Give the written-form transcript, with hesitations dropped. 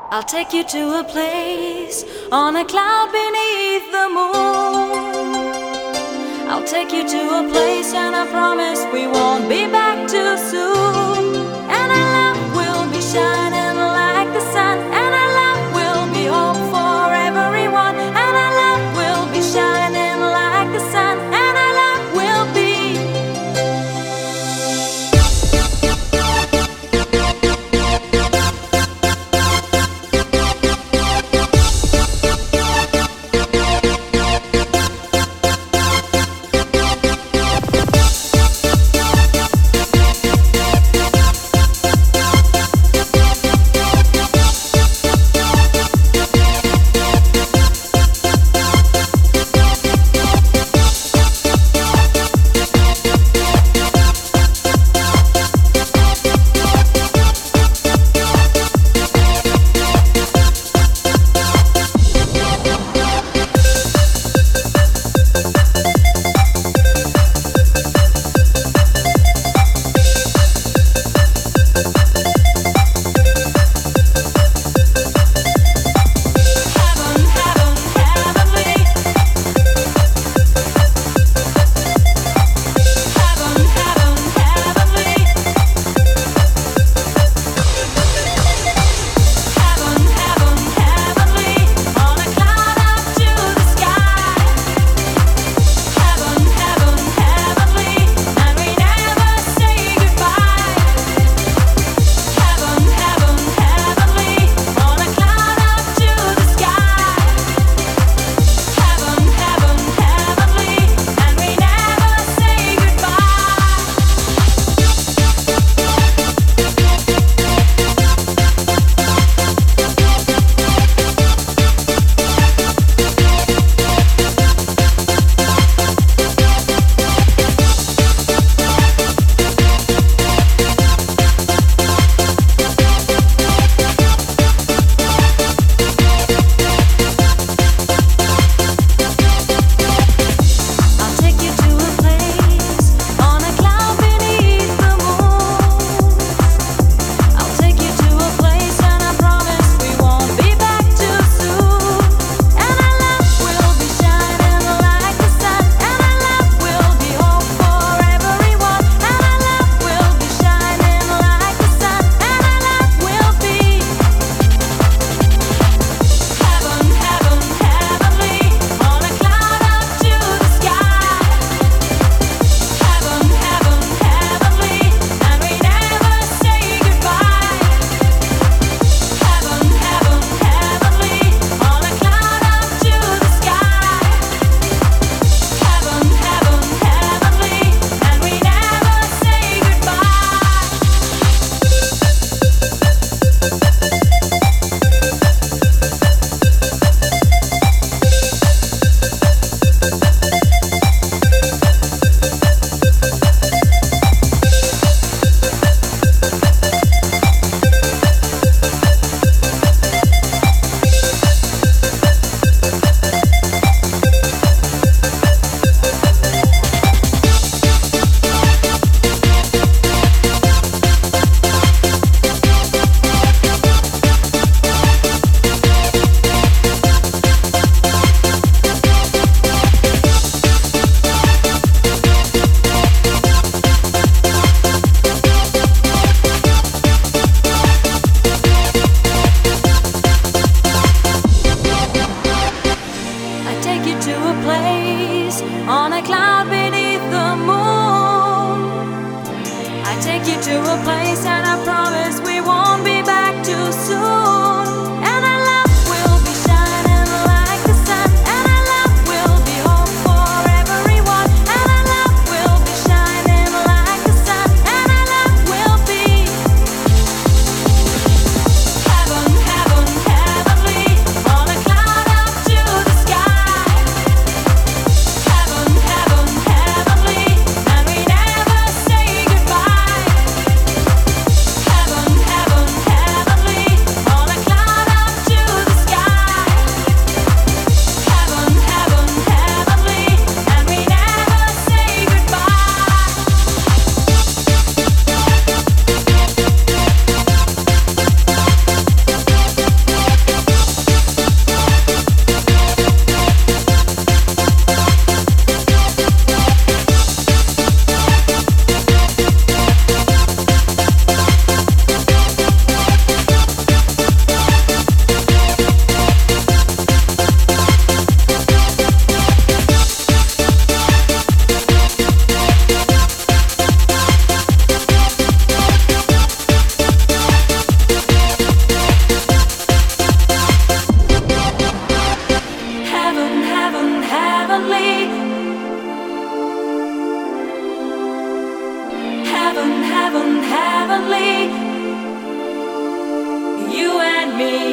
I'll take you to a place on a cloud beneath the moon. I'll take you to a place and I promise we won't be back too soon. And our love will be shining like the sun, and our love will be hope for everyone. And our love will be shining like the sun, and our love will be. heavenly. You and me.